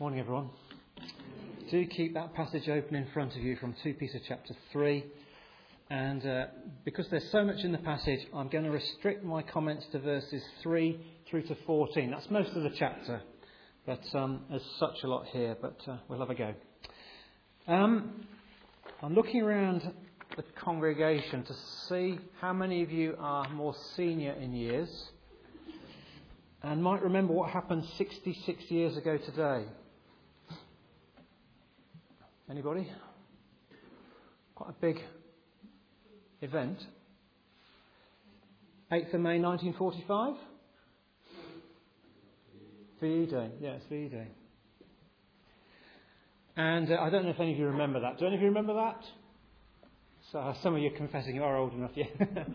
Morning, everyone. Do keep that passage open in front of you from 2 Peter chapter 3. And because there's so much in the passage, I'm going to restrict my comments to verses 3 through to 14. That's most of the chapter. But there's such a lot here, but we'll have a go. I'm looking around the congregation to see how many of you are more senior in years and might remember what happened 66 years ago today. Anybody? Quite a big event. 8th of May 1945? VE Day. Yeah, it's VE Day. And I don't know if any of you remember that. Do any of you remember that? So some of you are confessing you are old enough, yeah.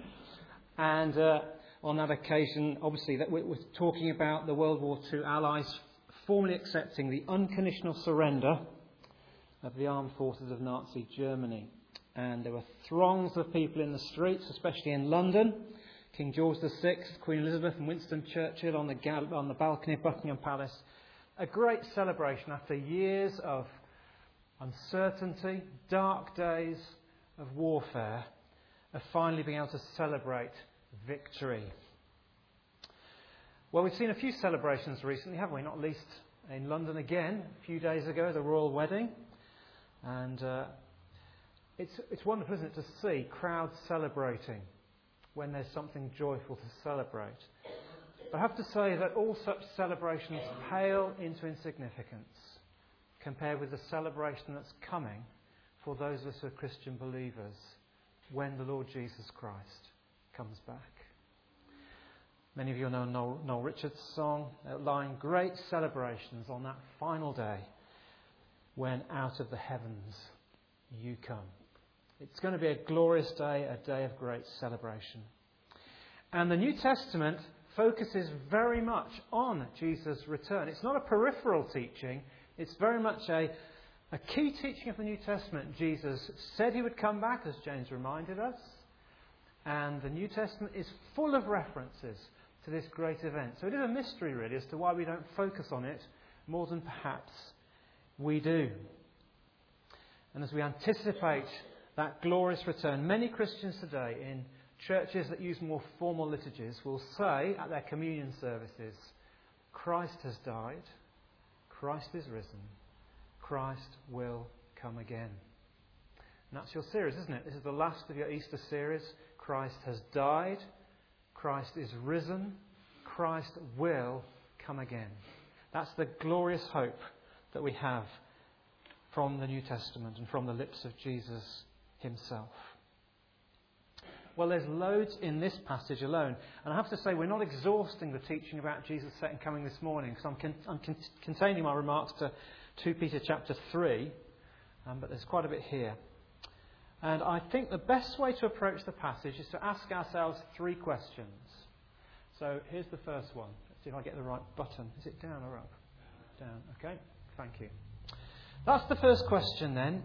And on that occasion, obviously, that we're talking about the World War II Allies formally accepting the unconditional surrender of the armed forces of Nazi Germany. And there were throngs of people in the streets, especially in London. King George VI, Queen Elizabeth and Winston Churchill on the balcony of Buckingham Palace. A great celebration after years of uncertainty, dark days of warfare, of finally being able to celebrate victory. Well, we've seen a few celebrations recently, haven't we? Not least in London again, a few days ago, the royal wedding. And it's wonderful, isn't it, to see crowds celebrating when there's something joyful to celebrate. But I have to say that all such celebrations pale into insignificance compared with the celebration that's coming for those of us who are Christian believers when the Lord Jesus Christ comes back. Many of you know Noel Richards' song outlining great celebrations on that final day when out of the heavens you come. It's going to be a glorious day, a day of great celebration. And the New Testament focuses very much on Jesus' return. It's not a peripheral teaching. It's very much a key teaching of the New Testament. Jesus said he would come back, as James reminded us. And the New Testament is full of references to this great event. So it is a mystery, really, as to why we don't focus on it more than perhaps we do. And as we anticipate that glorious return, many Christians today in churches that use more formal liturgies will say at their communion services, Christ has died, Christ is risen, Christ will come again. And that's your series, isn't it? This is the last of your Easter series. Christ has died, Christ is risen, Christ will come again. That's the glorious hope that we have from the New Testament and from the lips of Jesus himself. Well, there's loads in this passage alone. And I have to say, we're not exhausting the teaching about Jesus' second coming this morning, because I'm containing my remarks to 2 Peter chapter 3, but there's quite a bit here. And I think the best way to approach the passage is to ask ourselves 3 questions. So here's the first one. Let's see if I get the right button. Is it down or up? Down. Okay. Thank you. That's the first question then.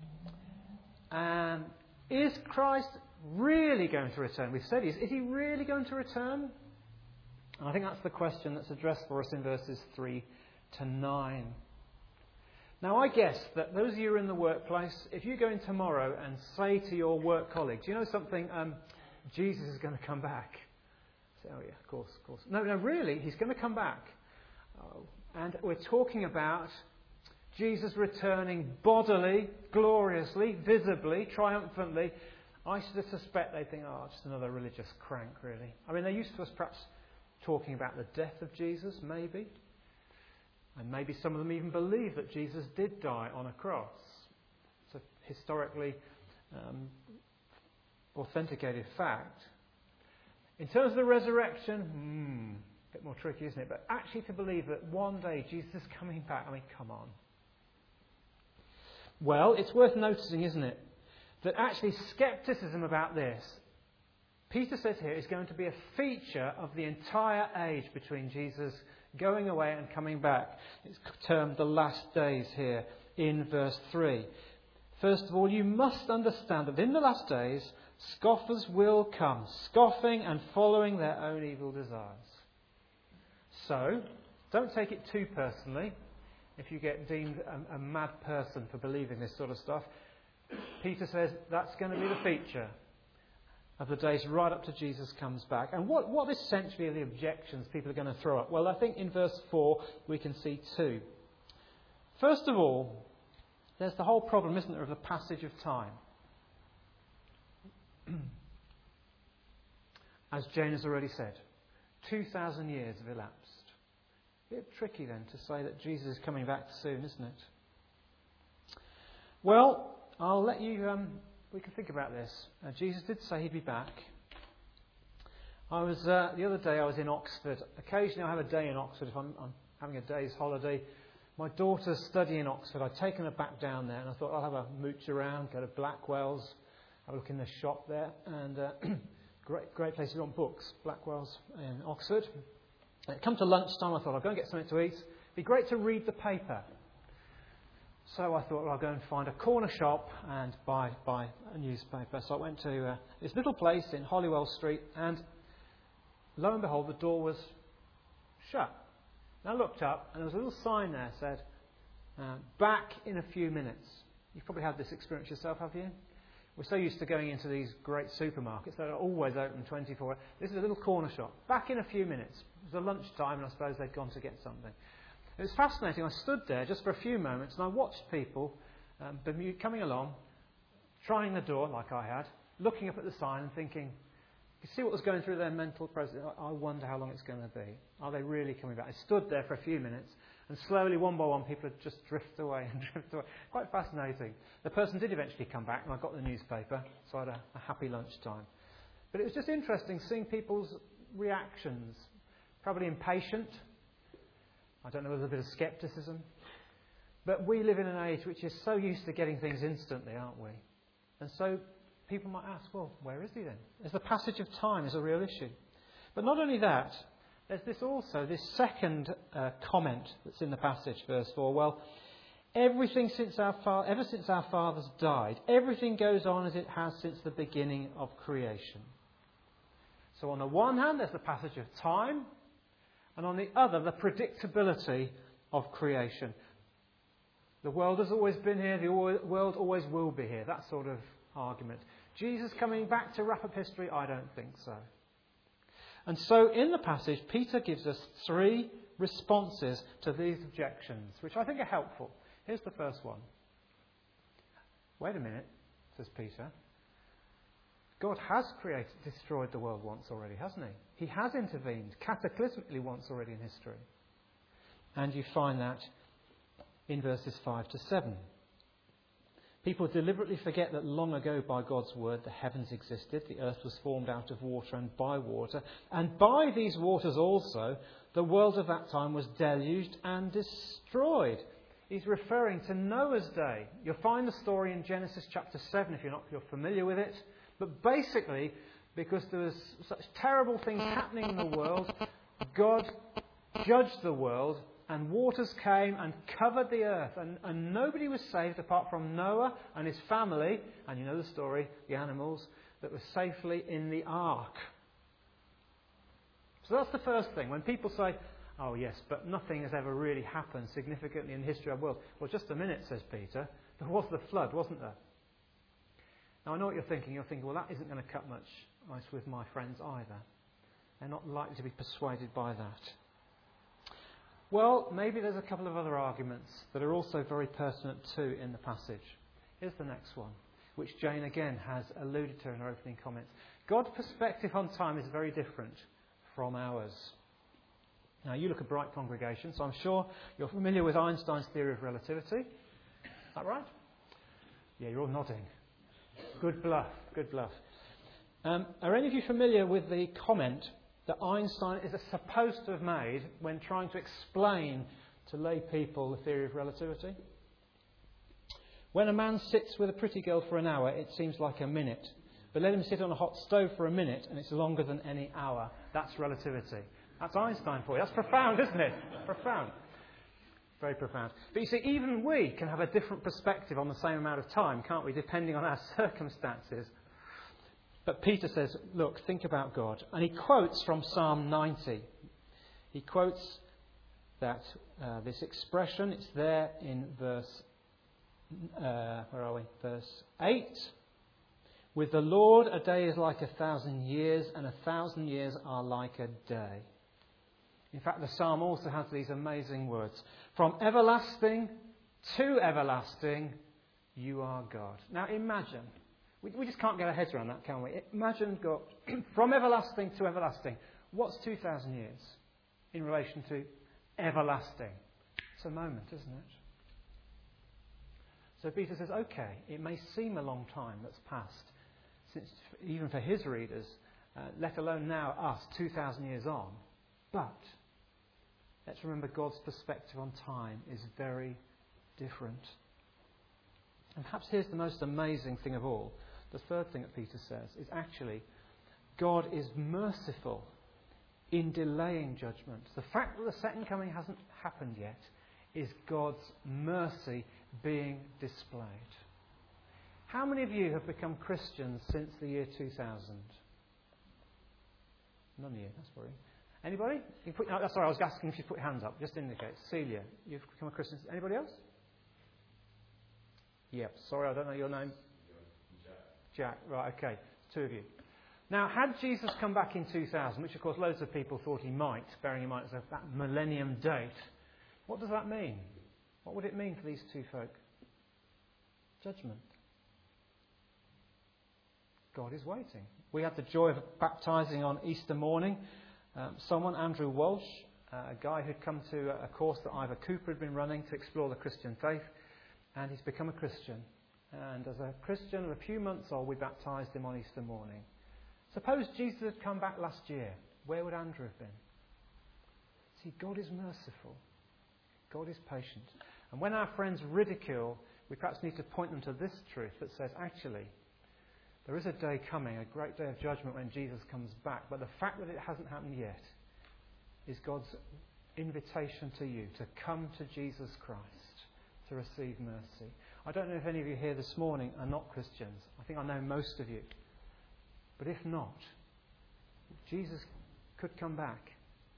Is Christ really going to return? We've said is he really going to return? And I think that's the question that's addressed for us in verses 3 to 9. Now, I guess that those of you who are in the workplace, if you go in tomorrow and say to your work colleague, do you know something? Jesus is going to come back. Say, oh yeah, of course. No, really, he's going to come back. Oh. And we're talking about Jesus returning bodily, gloriously, visibly, triumphantly. I should suspect they think, just another religious crank, really. I mean, they're used to us perhaps talking about the death of Jesus, maybe. And maybe some of them even believe that Jesus did die on a cross. It's a historically authenticated fact. In terms of the resurrection, a bit more tricky, isn't it? But actually to believe that one day Jesus is coming back, I mean, come on. Well, it's worth noticing, isn't it, that actually scepticism about this, Peter says here, is going to be a feature of the entire age between Jesus going away and coming back. It's termed the last days here in verse 3. First of all, you must understand that in the last days, scoffers will come, scoffing and following their own evil desires. So, don't take it too personally if you get deemed a mad person for believing this sort of stuff. Peter says that's going to be the feature of the days right up to Jesus comes back. And what essentially are the objections people are going to throw up? Well, I think in verse 4 we can see two. First of all, there's the whole problem, isn't there, of the passage of time. As Jane has already said, 2,000 years have elapsed. A bit tricky then to say that Jesus is coming back soon, isn't it? Well, I'll let you... we can think about this. Jesus did say he'd be back. I was the other day I was in Oxford. Occasionally I have a day in Oxford if I'm having a day's holiday. My daughter's studying in Oxford. I'd taken her back down there, and I thought I'll have a mooch around, go to Blackwell's, have a look in the shop there, and great place if you want books. Blackwell's in Oxford. And it come to lunchtime. I thought I'll go and get something to eat. It'd be great to read the paper. So I thought, well, I'll go and find a corner shop and buy a newspaper. So I went to this little place in Holywell Street, and lo and behold, the door was shut. And I looked up, and there was a little sign there that said, back in a few minutes. You've probably had this experience yourself, have you? We're so used to going into these great supermarkets that are always open 24 hours. This is a little corner shop. Back in a few minutes. It was a lunchtime, and I suppose they'd gone to get something. It was fascinating. I stood there just for a few moments, and I watched people coming along, trying the door like I had, looking up at the sign and thinking, you see what was going through their mental process. I wonder how long it's going to be. Are they really coming back? I stood there for a few minutes, and slowly, one by one, people would just drift away and drift away. Quite fascinating. The person did eventually come back, and I got the newspaper, so I had a happy lunchtime. But it was just interesting seeing people's reactions. Probably impatient. I don't know, there's a bit of scepticism. But we live in an age which is so used to getting things instantly, aren't we? And so people might ask, well, where is he then? As the passage of time is a real issue. But not only that, there's this second comment that's in the passage, verse 4. Well, ever since our fathers died, everything goes on as it has since the beginning of creation. So on the one hand, there's the passage of time, and on the other, the predictability of creation. The world has always been here, the world always will be here. That sort of argument. Jesus coming back to wrap up history? I don't think so. And so in the passage, Peter gives us three responses to these objections, which I think are helpful. Here's the first one. Wait a minute, says Peter. God has destroyed the world once already, hasn't he? He has intervened cataclysmically once already in history. And you find that in verses 5 to 7. People deliberately forget that long ago by God's word the heavens existed, the earth was formed out of water and by water, and by these waters also the world of that time was deluged and destroyed. He's referring to Noah's day. You'll find the story in Genesis chapter 7 if you're familiar with it. But basically, because there was such terrible things happening in the world, God judged the world, and waters came and covered the earth. And nobody was saved apart from Noah and his family, and you know the story, the animals, that were safely in the ark. So that's the first thing. When people say, oh yes, but nothing has ever really happened significantly in the history of the world. Well, just a minute, says Peter. There was the flood, wasn't there? Now, I know what you're thinking. You're thinking, well, that isn't going to cut much ice with my friends either. They're not likely to be persuaded by that. Well, maybe there's a couple of other arguments that are also very pertinent too in the passage. Here's the next one, which Jane again has alluded to in her opening comments. God's perspective on time is very different from ours. Now, you look a bright congregation, so I'm sure you're familiar with Einstein's theory of relativity. Is that right? Yeah, you're all nodding. Good bluff, good bluff. Are any of you familiar with the comment that Einstein is supposed to have made when trying to explain to lay people the theory of relativity? When a man sits with a pretty girl for an hour, it seems like a minute. But let him sit on a hot stove for a minute, and it's longer than any hour. That's relativity. That's Einstein for you. That's profound, isn't it? Profound. Very profound. But you see, even we can have a different perspective on the same amount of time, can't we, depending on our circumstances. But Peter says, look, think about God. And he quotes from Psalm 90. He quotes that this expression, it's there in verse, Verse 8. With the Lord, a day is like 1,000 years, and 1,000 years are like a day. In fact, the psalm also has these amazing words. From everlasting to everlasting, you are God. Now imagine, we just can't get our heads around that, can we? Imagine God, from everlasting to everlasting. What's 2,000 years in relation to everlasting? It's a moment, isn't it? So Peter says, okay, it may seem a long time that's passed, since even for his readers, let alone now us, 2,000 years on. But let's remember God's perspective on time is very different. And perhaps here's the most amazing thing of all. The third thing that Peter says is actually God is merciful in delaying judgment. The fact that the second coming hasn't happened yet is God's mercy being displayed. How many of you have become Christians since the year 2000? None of you, that's worrying. Anybody? Sorry, I was asking if you put your hands up. Just indicate. Celia, you've become a Christian. Anybody else? Yep. Sorry, I don't know your name. Jack. Right, okay. Two of you. Now, had Jesus come back in 2000, which of course loads of people thought he might, bearing in mind it's that millennium date, what does that mean? What would it mean for these two folk? Judgment. God is waiting. We had the joy of baptising on Easter morning someone, Andrew Walsh, a guy who'd come to a course that Ivor Cooper had been running to explore the Christian faith, and he's become a Christian. And as a Christian of a few months old, we baptised him on Easter morning. Suppose Jesus had come back last year. Where would Andrew have been? See, God is merciful. God is patient. And when our friends ridicule, we perhaps need to point them to this truth that says, actually, there is a day coming, a great day of judgment when Jesus comes back. But the fact that it hasn't happened yet is God's invitation to you to come to Jesus Christ to receive mercy. I don't know if any of you here this morning are not Christians. I think I know most of you. But if not, Jesus could come back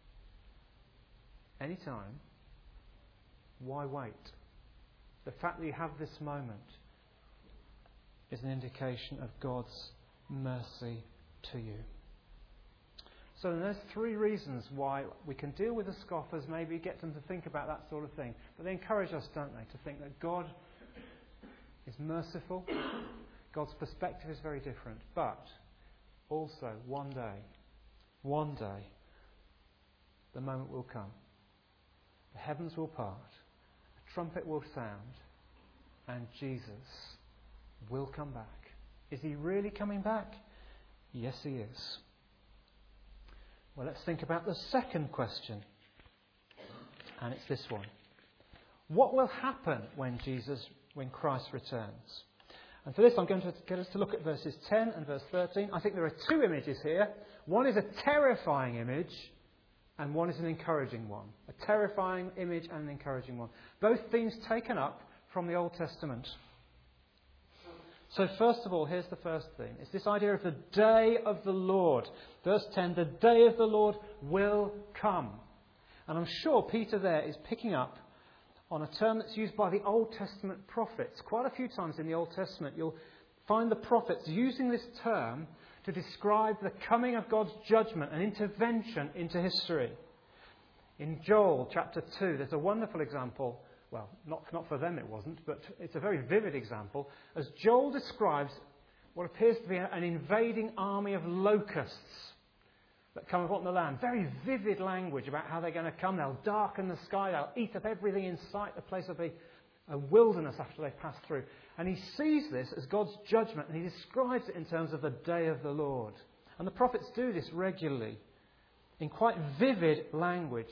any time. Why wait? The fact that you have this moment is an indication of God's mercy to you. So there's three reasons why we can deal with the scoffers, maybe get them to think about that sort of thing. But they encourage us, don't they, to think that God is merciful. God's perspective is very different. But also, one day, the moment will come. The heavens will part. A trumpet will sound. And Jesus will come back. Is he really coming back? Yes, he is. Well, let's think about the second question. And it's this one. What will happen when Christ returns? And for this, I'm going to get us to look at verses 10 and verse 13. I think there are two images here. One is a terrifying image, and one is an encouraging one. A terrifying image and an encouraging one. Both themes taken up from the Old Testament. So first of all, here's the first theme. It's this idea of the day of the Lord. Verse 10, the day of the Lord will come. And I'm sure Peter there is picking up on a term that's used by the Old Testament prophets. Quite a few times in the Old Testament you'll find the prophets using this term to describe the coming of God's judgment and intervention into history. In Joel chapter 2, there's a wonderful example. Well, not for them it wasn't, but it's a very vivid example, as Joel describes what appears to be an invading army of locusts that come upon the land. Very vivid language about how they're going to come. They'll darken the sky, they'll eat up everything in sight. The place will be a wilderness after they pass through. And he sees this as God's judgment, and he describes it in terms of the day of the Lord. And the prophets do this regularly in quite vivid language.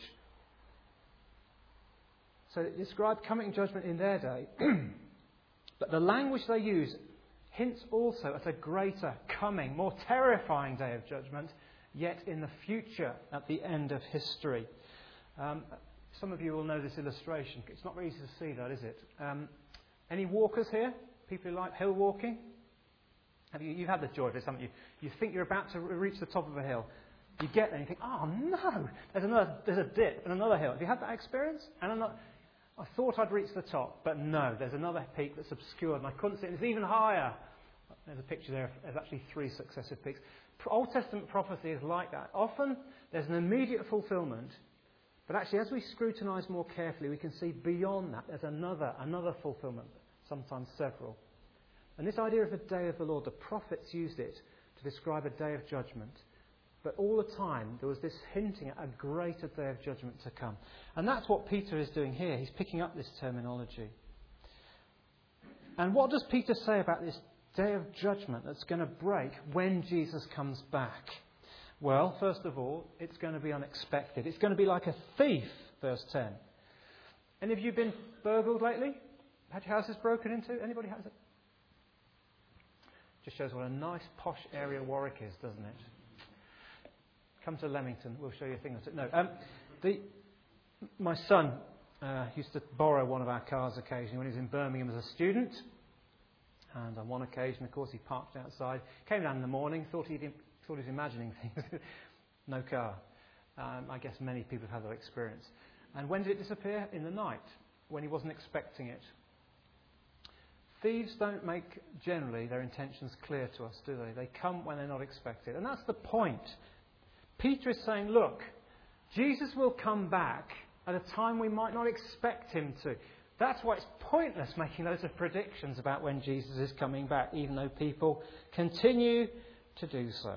So they describe coming judgment in their day. But the language they use hints also at a greater coming, more terrifying day of judgment, yet in the future at the end of history. Some of you will know this illustration. It's not very easy to see that, is it? Any walkers here? People who like hill walking? You've had the joy of this, haven't you? You think you're about to reach the top of a hill. You get there and you think, oh no, there's a dip and another hill. Have you had that experience? And I thought I'd reached the top, but no, there's another peak that's obscured and I couldn't see it. It's even higher. There's a picture there of actually 3 successive peaks. Old Testament prophecy is like that. Often there's an immediate fulfillment, but actually as we scrutinise more carefully, we can see beyond that there's another fulfillment, sometimes several. And this idea of the day of the Lord, the prophets used it to describe a day of judgment. But all the time there was this hinting at a greater day of judgment to come. And that's what Peter is doing here. He's picking up this terminology. And what does Peter say about this day of judgment that's going to break when Jesus comes back? Well, first of all, it's going to be unexpected. It's going to be like a thief, verse 10. Any of you been burgled lately? Had your houses broken into? Anybody has it? Just shows what a nice posh area Warwick is, doesn't it? Come to Leamington, we'll show you a thing or two. No, my son used to borrow one of our cars occasionally when he was in Birmingham as a student. And on one occasion, of course, he parked outside, came down in the morning, thought he was imagining things. No car. I guess many people have had that experience. And when did it disappear? In the night, when he wasn't expecting it. Thieves don't make, generally, their intentions clear to us, do they? They come when they're not expected. And that's the point. Peter is saying, look, Jesus will come back at a time we might not expect him to. That's why it's pointless making loads of predictions about when Jesus is coming back, even though people continue to do so.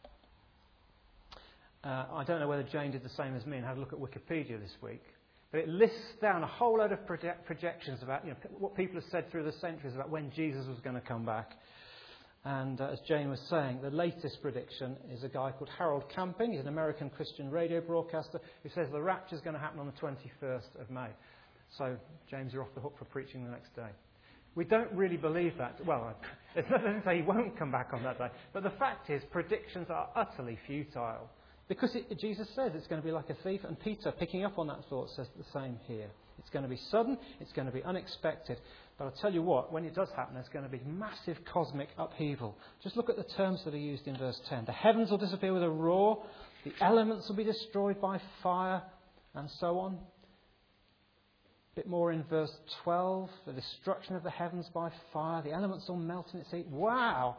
I don't know whether Jane did the same as me and had a look at Wikipedia this week, but it lists down a whole load of projections about what people have said through the centuries about when Jesus was going to come back. And as Jane was saying, the latest prediction is a guy called Harold Camping. He's an American Christian radio broadcaster who says the rapture is going to happen on the 21st of May. So, James, you're off the hook for preaching the next day. We don't really believe that. Well, there's nothing to say he won't come back on that day. But the fact is, predictions are utterly futile. Because Jesus says it's going to be like a thief, and Peter, picking up on that thought, says the same here. It's going to be sudden, it's going to be unexpected. But I'll tell you what, when it does happen, there's going to be massive cosmic upheaval. Just look at the terms that are used in verse 10. The heavens will disappear with a roar, the elements will be destroyed by fire, and so on. A bit more in verse 12, the destruction of the heavens by fire, the elements will melt in its heat. Wow!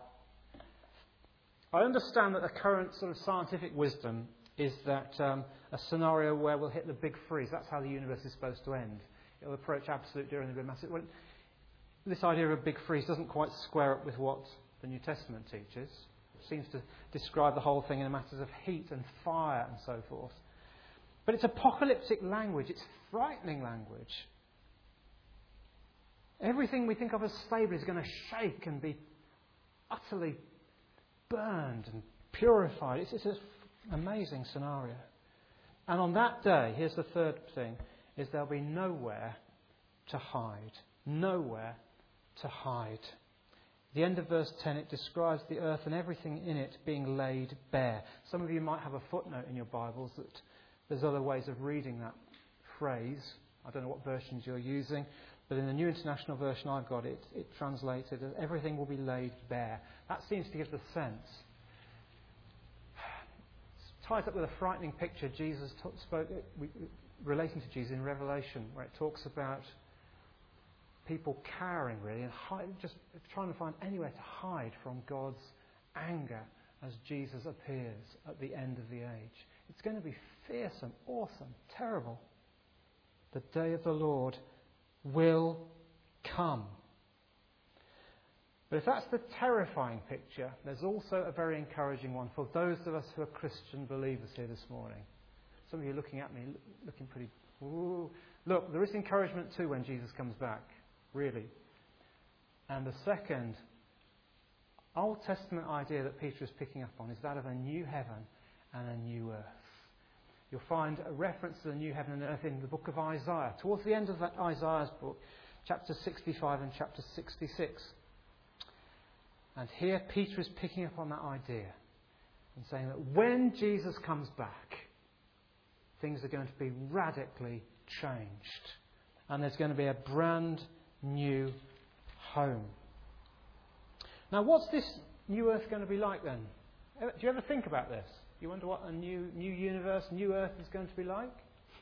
I understand that the current sort of scientific wisdom is that a scenario where we'll hit the big freeze. That's how the universe is supposed to end. It'll approach absolute zero and there'll be massive. Well, this idea of a big freeze doesn't quite square up with what the New Testament teaches. It seems to describe the whole thing in matters of heat and fire and so forth. But it's apocalyptic language. It's frightening language. Everything we think of as stable is going to shake and be utterly burned and purified. It's an amazing scenario. And on that day, here's the third thing, is there'll be nowhere to hide. Nowhere to hide. At the end of verse 10, it describes the earth and everything in it being laid bare. Some of you might have a footnote in your Bibles that there's other ways of reading that phrase. I don't know what versions you're using, but in the New International Version I've got, it translated as everything will be laid bare. That seems to give the sense. It ties up with a frightening picture Jesus spoke relating to Jesus in Revelation, where it talks about people cowering really and just trying to find anywhere to hide from God's anger as Jesus appears at the end of the age. It's going to be fearsome, awesome, terrible. The day of the Lord will come. But if that's the terrifying picture, there's also a very encouraging one for those of us who are Christian believers here this morning. Some of you are looking at me, looking pretty... Ooh. Look, there is encouragement too when Jesus comes back, really. And the second Old Testament idea that Peter is picking up on is that of a new heaven and a new earth. You'll find a reference to the new heaven and earth in the book of Isaiah. Towards the end of that Isaiah's book, chapter 65 and chapter 66. And here Peter is picking up on that idea and saying that when Jesus comes back, things are going to be radically changed. And there's going to be a brand new home. Now, what's this new earth going to be like then? Do you ever think about this? You wonder what a new universe, new earth is going to be like?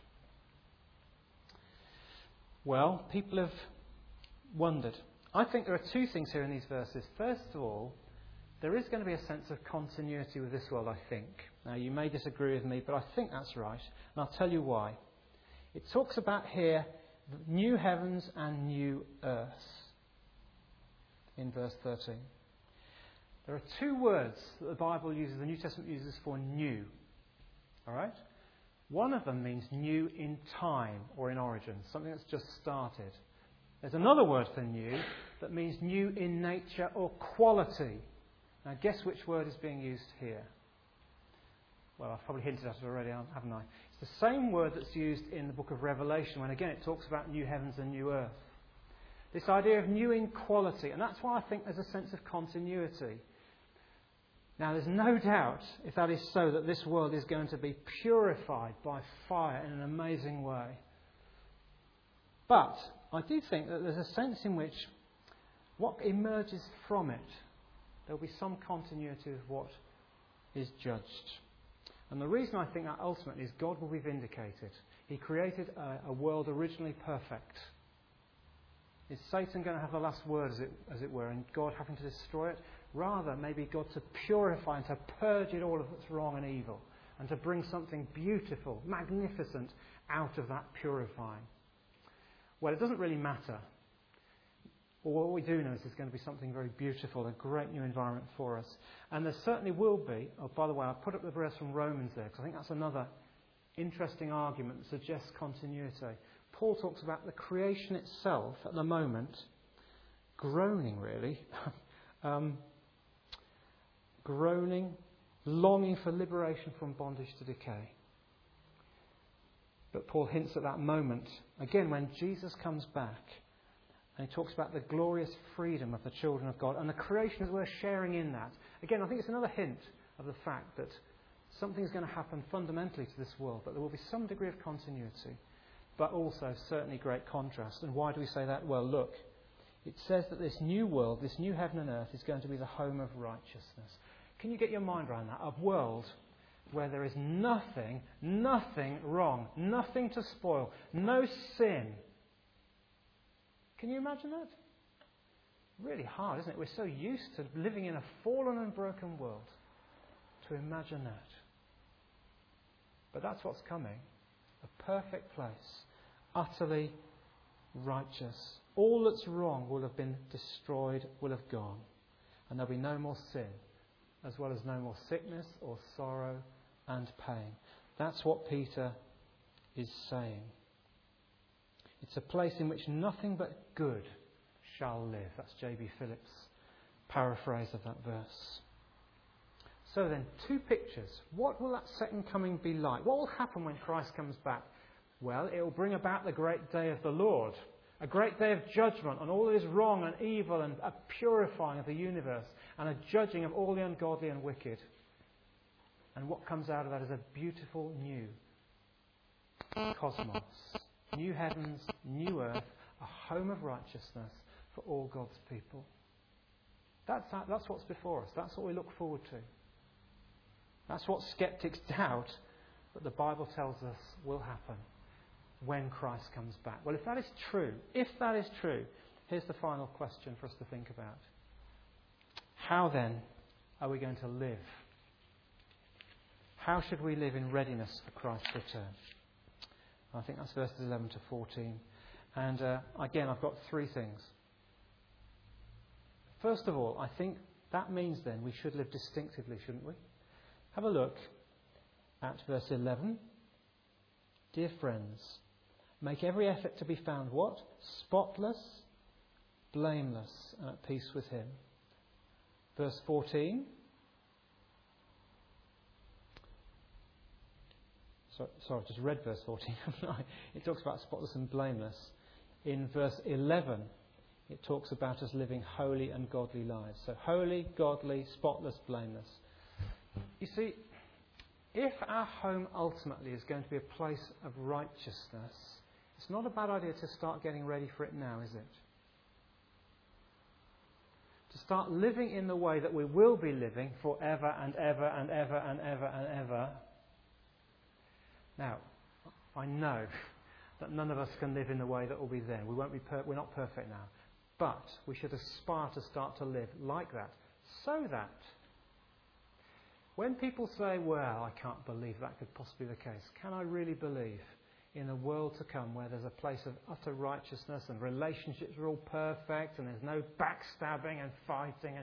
Well, people have wondered. I think there are two things here in these verses. First of all, there is going to be a sense of continuity with this world, I think. Now, you may disagree with me, but I think that's right. And I'll tell you why. It talks about here new heavens and new earth in verse 13. There are two words that the Bible uses, the New Testament uses for new. All right? One of them means new in time or in origin, something that's just started. There's another word for new that means new in nature or quality. Now, guess which word is being used here? Well, I've probably hinted at it already, haven't I? It's the same word that's used in the book of Revelation when, again, it talks about new heavens and new earth. This idea of new in quality, and that's why I think there's a sense of continuity. Now, there's no doubt, if that is so, that this world is going to be purified by fire in an amazing way. But I do think that there's a sense in which what emerges from it, there'll be some continuity of what is judged. And the reason I think that ultimately is God will be vindicated. He created a world originally perfect. Is Satan going to have the last word, as it were, and God having to destroy it? Rather, maybe God to purify and to purge it all of that's wrong and evil, and to bring something beautiful, magnificent out of that purifying. Well, it doesn't really matter. Well, what we do know is there's going to be something very beautiful, a great new environment for us. And there certainly will be. Oh, by the way, I put up the verse from Romans there, because I think that's another interesting argument that suggests continuity. Paul talks about the creation itself at the moment, groaning really, groaning, longing for liberation from bondage to decay. But Paul hints at that moment, again, when Jesus comes back, and he talks about the glorious freedom of the children of God and the creation as we're sharing in that. Again, I think it's another hint of the fact that something's going to happen fundamentally to this world, but there will be some degree of continuity, but also certainly great contrast. And why do we say that? Well, look, it says that this new world, this new heaven and earth, is going to be the home of righteousness. Can you get your mind around that? A world where there is nothing wrong, nothing to spoil, no sin. Can you imagine that? Really hard, isn't it? We're so used to living in a fallen and broken world to imagine that. But that's what's coming. A perfect place, utterly righteous. All that's wrong will have been destroyed, will have gone. And there'll be no more sin, as well as no more sickness or sorrow and pain. That's what Peter is saying. It's a place in which nothing but good shall live. That's J.B. Phillips' paraphrase of that verse. So then, two pictures. What will that second coming be like? What will happen when Christ comes back? Well, it will bring about the great day of the Lord. A great day of judgment on all that is wrong and evil, and a purifying of the universe, and a judging of all the ungodly and wicked. And what comes out of that is a beautiful new cosmos. New heavens, new earth, a home of righteousness for all God's people. That's what's before us. That's what we look forward to. That's what skeptics doubt, but the Bible tells us will happen when Christ comes back. Well, if that is true, here's the final question for us to think about. How then are we going to live? How should we live in readiness for Christ's return? I think that's verses 11 to 14. And again, I've got three things. First of all, I think that means then we should live distinctively, shouldn't we? Have a look at verse 11. Dear friends, make every effort to be found what? Spotless, blameless, and at peace with Him. Verse 14. Sorry, I've just read verse 14. It talks about spotless and blameless. In verse 11, it talks about us living holy and godly lives. So holy, godly, spotless, blameless. You see, if our home ultimately is going to be a place of righteousness, it's not a bad idea to start getting ready for it now, is it? to start living in the way that we will be living forever and ever and ever and ever and ever. Now, I know that none of us can live in the way that will be then. We're not perfect now. But we should aspire to start to live like that, so that when people say, well, I can't believe that could possibly be the case, can I really believe in a world to come where there's a place of utter righteousness and relationships are all perfect and there's no backstabbing and fighting? And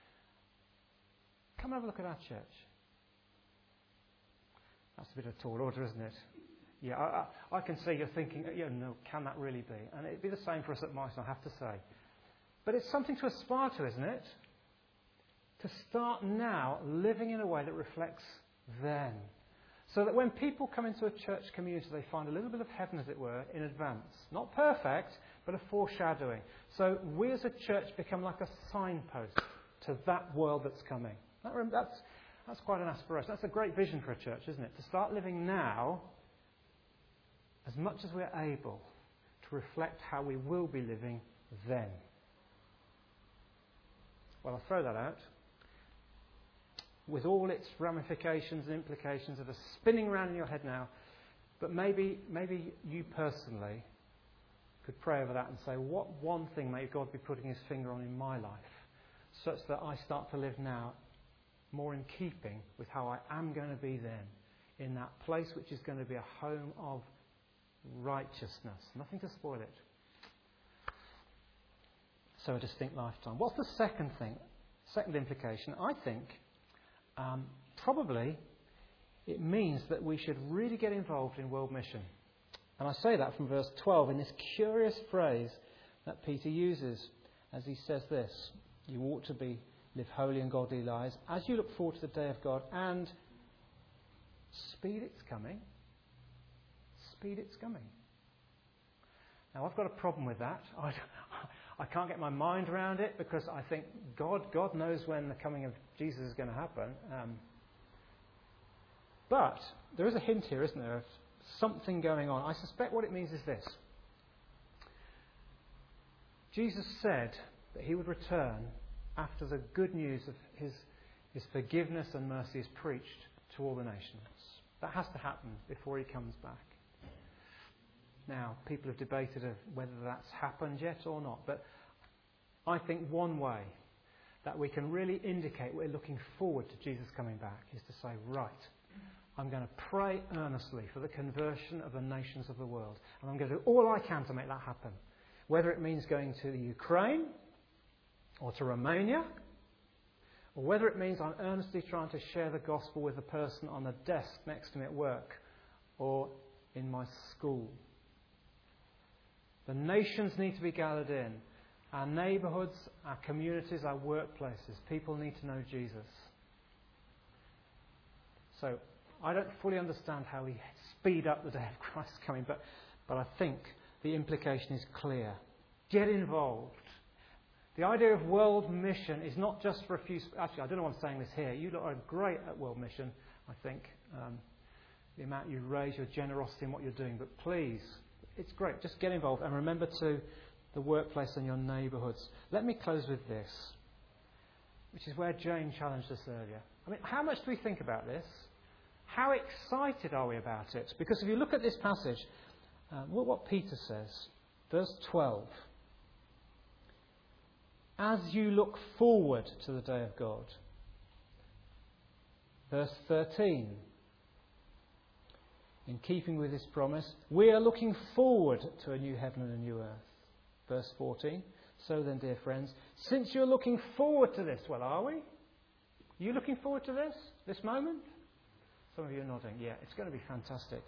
come have a look at our church. That's a bit of a tall order, isn't it? Yeah, I can see you're thinking, no, can that really be? And it'd be the same for us at Meissen, I have to say. But it's something to aspire to, isn't it? To start now living in a way that reflects then. So that when people come into a church community, they find a little bit of heaven, as it were, in advance. Not perfect, but a foreshadowing. So we as a church become like a signpost to that world that's coming. That's quite an aspiration. That's a great vision for a church, isn't it? To start living now as much as we're able to reflect how we will be living then. Well, I'll throw that out, with all its ramifications and implications that are spinning around in your head now. But maybe you personally could pray over that and say, what one thing may God be putting his finger on in my life, such that I start to live now more in keeping with how I am going to be then, in that place which is going to be a home of righteousness. Nothing to spoil it. So a distinct lifetime. What's the second thing? Second implication, I think, probably it means that we should really get involved in world mission. And I say that from verse 12 in this curious phrase that Peter uses as he says this: you ought to live holy and godly lives as you look forward to the day of God, and speed its coming. Speed its coming. Now I've got a problem with that. I can't get my mind around it, because I think God knows when the coming of Jesus is going to happen. But there is a hint here, isn't there, of something going on. I suspect what it means is this. Jesus said that he would return after the good news of his forgiveness and mercy is preached to all the nations. That has to happen before he comes back. Now, people have debated whether that's happened yet or not, but I think one way that we can really indicate we're looking forward to Jesus coming back is to say, right, I'm going to pray earnestly for the conversion of the nations of the world, and I'm going to do all I can to make that happen. Whether it means going to the Ukraine or to Romania, or whether it means I'm earnestly trying to share the gospel with the person on the desk next to me at work or in my school. The nations need to be gathered in. Our neighbourhoods, our communities, our workplaces. People need to know Jesus. So, I don't fully understand how we speed up the day of Christ's coming, but I think the implication is clear. Get involved. The idea of world mission is not just for a few... Actually, I don't know why I'm saying this here. You lot are great at world mission, I think. The amount you raise, your generosity in what you're doing. But please... it's great. Just get involved and remember to the workplace and your neighbourhoods. Let me close with this, which is where Jane challenged us earlier. I mean, how much do we think about this? How excited are we about it? Because if you look at this passage, look what Peter says. Verse 12. As you look forward to the day of God. Verse 13. In keeping with this promise, we are looking forward to a new heaven and a new earth. Verse 14. So then, dear friends, since you're looking forward to this, well, are we? Are you looking forward to this? This moment? Some of you are nodding. Yeah, it's going to be fantastic.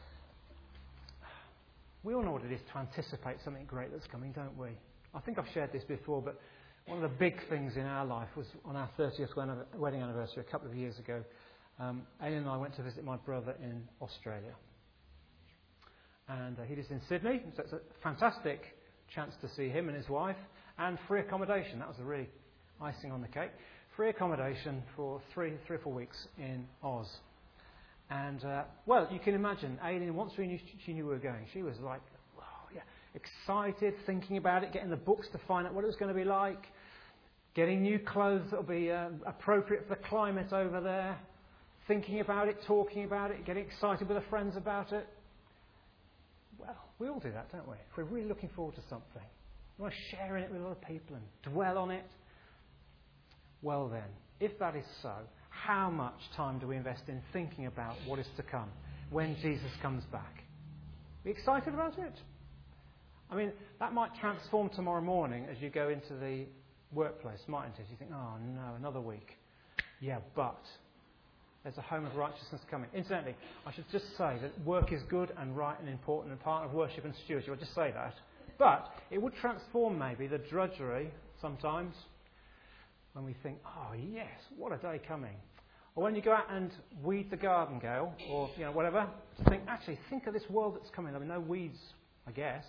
We all know what it is to anticipate something great that's coming, don't we? I think I've shared this before, but one of the big things in our life was on our 30th wedding anniversary a couple of years ago. Aileen and I went to visit my brother in Australia. And he lives in Sydney, so it's a fantastic chance to see him and his wife, and free accommodation. That was the really icing on the cake. Free accommodation for 3 or 4 weeks in Oz. And, well, you can imagine, Aileen, once she knew we were going, she was like, wow, yeah, excited, thinking about it, getting the books to find out what it was going to be like, getting new clothes that will be appropriate for the climate over there, thinking about it, talking about it, getting excited with the friends about it. Well, we all do that, don't we? If we're really looking forward to something, we want to share in it with other people and dwell on it. Well then, if that is so, how much time do we invest in thinking about what is to come when Jesus comes back? Are we excited about it? I mean, that might transform tomorrow morning as you go into the workplace, mightn't it? You think, oh no, another week. Yeah, but there's a home of righteousness coming. Incidentally, I should just say that work is good and right and important and part of worship and stewardship. I'll just say that. But it would transform maybe the drudgery sometimes when we think, oh yes, what a day coming. Or when you go out and weed the garden, Gail, or whatever, think of this world that's coming. I mean, no weeds, I guess.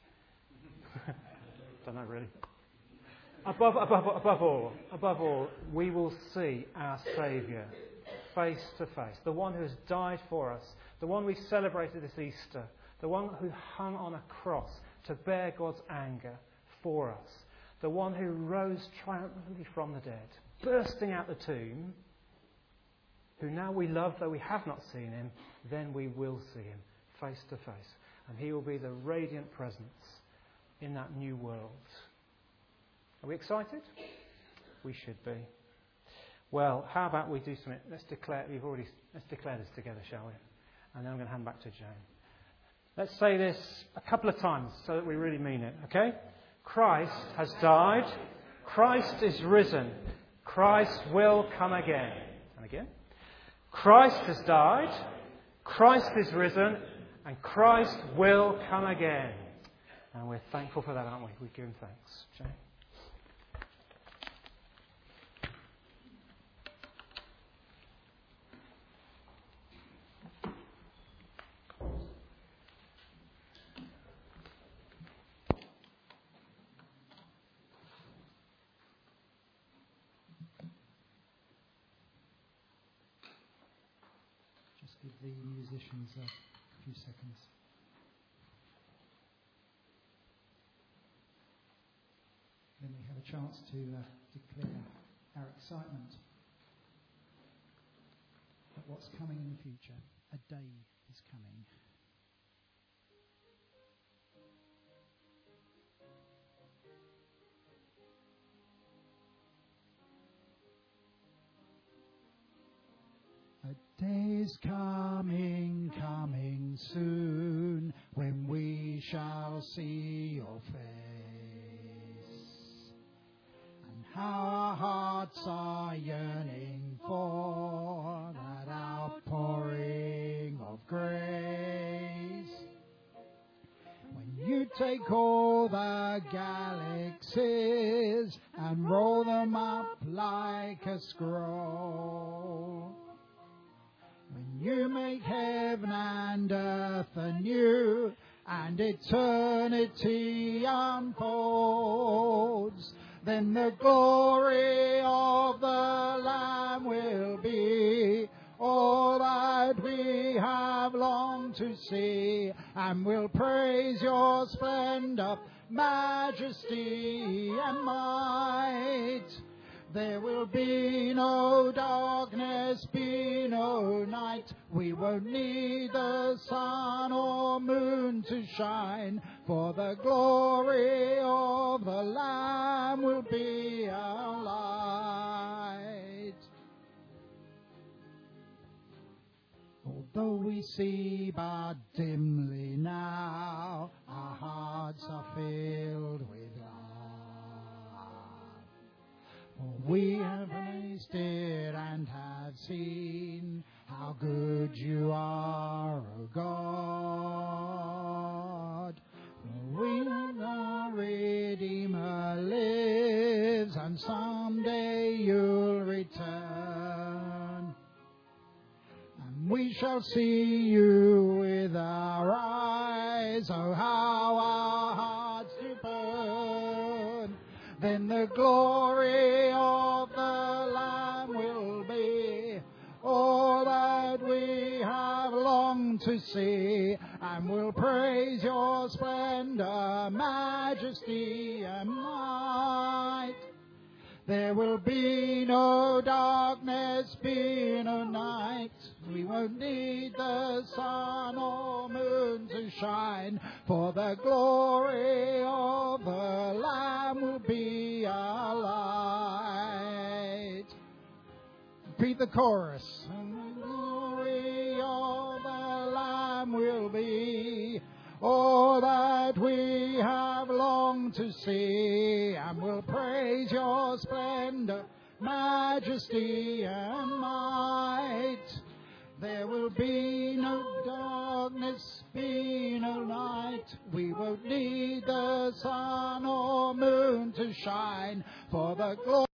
Don't know really. Above all, we will see our Saviour face to face. The one who has died for us, the one we celebrated this Easter, the one who hung on a cross to bear God's anger for us, the one who rose triumphantly from the dead, bursting out the tomb, who now we love though we have not seen him, then we will see him face to face. And he will be the radiant presence in that new world. Are we excited? We should be. Well, how about we do something? Let's declare this together, shall we? And then I'm going to hand back to Jane. Let's say this a couple of times so that we really mean it, okay? Christ has died. Christ is risen. Christ will come again. And again. Christ has died. Christ is risen. And Christ will come again. And we're thankful for that, aren't we? We give him thanks. Jane? Give the musicians a few seconds. Then we have a chance to declare our excitement at what's coming in the future. A day is coming. A day's coming, coming soon, when we shall see your face. And how our hearts are yearning for that outpouring of grace. When you take all the galaxies and roll them up like a scroll. When you make heaven and earth anew, and eternity unfolds, then the glory of the Lamb will be all that we have longed to see, and we'll praise your splendor, majesty, and might. There will be no darkness, be no night. We won't need the sun or moon to shine, for the glory of the Lamb will be our light. Although we see but dimly now, our hearts are filled with love. For we have tasted and have seen how good you are, O God. For we know our Redeemer lives, and someday you'll return. And we shall see you with our eyes, oh how our hearts do burn. Then the glory of the Lamb will be all that we have longed to see, and we'll praise your splendor, majesty, and might. There will be no darkness, be no night. We won't need the sun or moon to shine, for the glory of the Lamb will be our light. Repeat the chorus. And the glory of the Lamb will be all that we have longed to see, and will praise your splendor, majesty, and might. There will be no darkness, be no night. We won't need the sun or moon to shine, for the glory